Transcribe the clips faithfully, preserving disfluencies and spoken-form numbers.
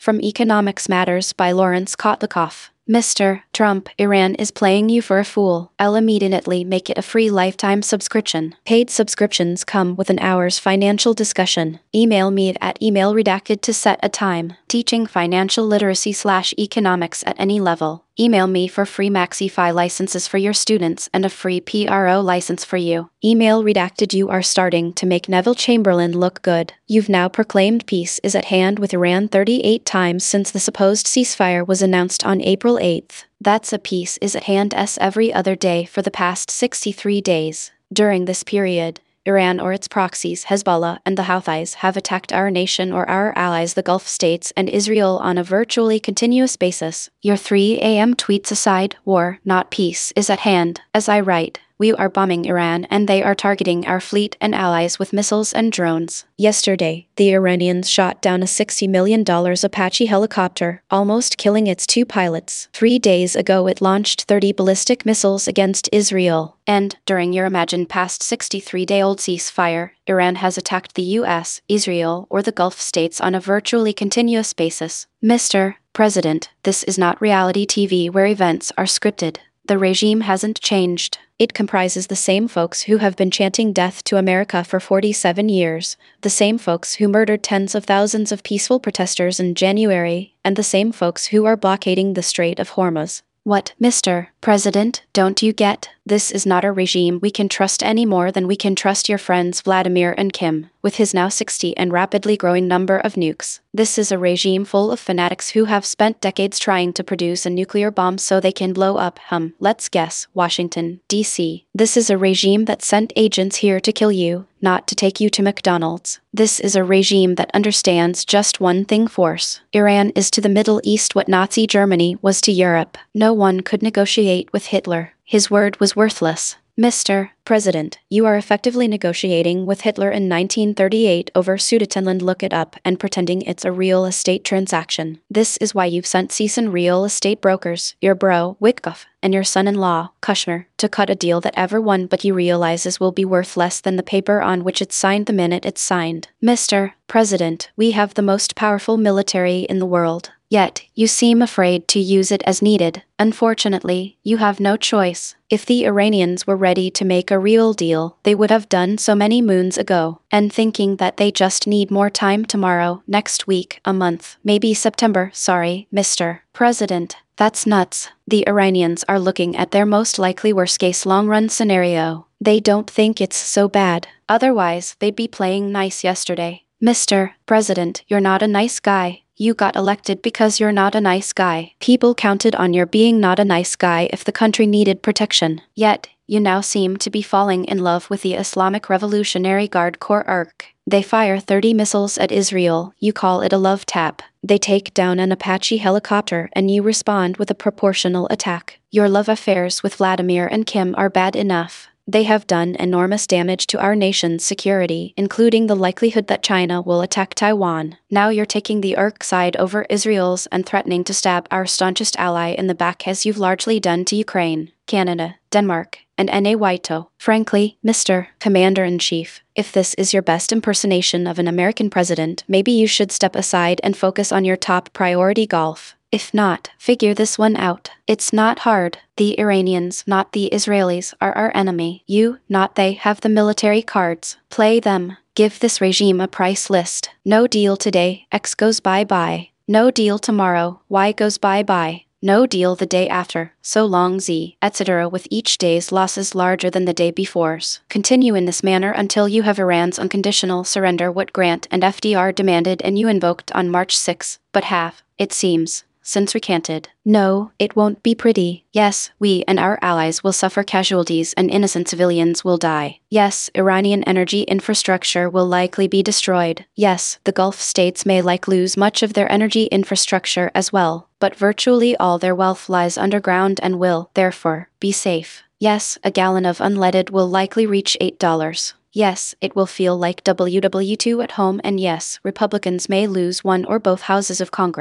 From Economics Matters by Lawrence Kotlikoff. Mister Trump, Iran is playing you for a fool. I'll immediately make it a free lifetime subscription. Paid subscriptions come with an hour's financial discussion. Email me at email redacted to set a time. Teaching financial literacy slash economics at any level. Email me for free MaxiFi licenses for your students and a free P R O license for you. Email redacted. You are starting to make Neville Chamberlain look good. You've now proclaimed peace is at hand with Iran thirty-eight times since the supposed ceasefire was announced on April eighth. That's a peace is at hand s every other day for the past sixty-three days. During this period, Iran or its proxies, Hezbollah and the Houthis, have attacked our nation or our allies, the Gulf states and Israel, on a virtually continuous basis. Your three a m tweets aside, war, not peace, is at hand. As I write, we are bombing Iran and they are targeting our fleet and allies with missiles and drones. Yesterday, the Iranians shot down a sixty million dollars Apache helicopter, almost killing its two pilots. Three days ago it launched thirty ballistic missiles against Israel. And, during your imagined past sixty-three-day-old ceasefire, Iran has attacked the U S, Israel, or the Gulf states on a virtually continuous basis. Mister President, this is not reality T V where events are scripted. The regime hasn't changed. It comprises the same folks who have been chanting death to America for forty-seven years, the same folks who murdered tens of thousands of peaceful protesters in January, and the same folks who are blockading the Strait of Hormuz. What, Mister President, don't you get? This is not a regime we can trust any more than we can trust your friends Vladimir and Kim, with his now sixty and rapidly growing number of nukes. This is a regime full of fanatics who have spent decades trying to produce a nuclear bomb so they can blow up, hum, let's guess, Washington, D C This is a regime that sent agents here to kill you, not to take you to McDonald's. This is a regime that understands just one thing: force. Iran is to the Middle East what Nazi Germany was to Europe. No one could negotiate with Hitler. His word was worthless. Mister President, you are effectively negotiating with Hitler in nineteen thirty-eight over Sudetenland. Look it up, and pretending it's a real estate transaction. This is why you've sent Season real estate brokers, your bro, Witkoff, and your son-in-law, Kushner, to cut a deal that everyone but you realizes will be worth less than the paper on which it's signed the minute it's signed. Mister President, we have the most powerful military in the world. Yet, you seem afraid to use it as needed. Unfortunately, you have no choice. If the Iranians were ready to make a real deal, they would have done so many moons ago. And thinking that they just need more time tomorrow, next week, a month, maybe September, sorry, Mister President, that's nuts. The Iranians are looking at their most likely worst-case long-run scenario. They don't think it's so bad. Otherwise, they'd be playing nice yesterday. Mister President, you're not a nice guy. You got elected because you're not a nice guy. People counted on your being not a nice guy if the country needed protection. Yet, you now seem to be falling in love with the Islamic Revolutionary Guard Corps I R C. They fire thirty missiles at Israel. You call it a love tap. They take down an Apache helicopter and you respond with a proportional attack. Your love affairs with Vladimir and Kim are bad enough. They have done enormous damage to our nation's security, including the likelihood that China will attack Taiwan. Now you're taking the I R C side over Israel's and threatening to stab our staunchest ally in the back, as you've largely done to Ukraine, Canada, Denmark, and Nato. Frankly, Mister Commander-in-Chief, if this is your best impersonation of an American president, maybe you should step aside and focus on your top priority, golf. If not, figure this one out. It's not hard. The Iranians, not the Israelis, are our enemy. You, not they, have the military cards. Play them. Give this regime a price list. No deal today, X goes bye-bye. No deal tomorrow, Y goes bye-bye. No deal the day after, so long Z, et cetera, with each day's losses larger than the day before's. Continue in this manner until you have Iran's unconditional surrender, what Grant and F D R demanded and you invoked on March sixth, but have, it seems, since recanted. No, it won't be pretty. Yes, we and our allies will suffer casualties and innocent civilians will die. Yes, Iranian energy infrastructure will likely be destroyed. Yes, the Gulf states may like lose much of their energy infrastructure as well, but virtually all their wealth lies underground and will, therefore, be safe. Yes, a gallon of unleaded will likely reach eight dollars. Yes, it will feel like W W two at home, and yes, Republicans may lose one or both houses of Congress.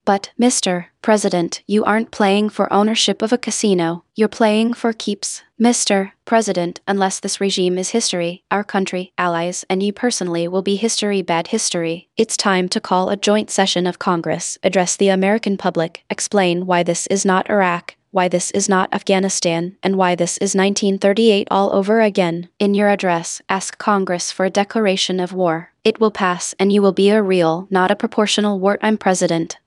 But, Mister President, you aren't playing for ownership of a casino, you're playing for keeps. Mister President, unless this regime is history, our country, allies, and you personally will be history bad history. It's time to call a joint session of Congress, address the American public, explain why this is not Iraq, why this is not Afghanistan, and why this is nineteen thirty-eight all over again. In your address, ask Congress for a declaration of war. It will pass, and you will be a real, not a proportional wartime president.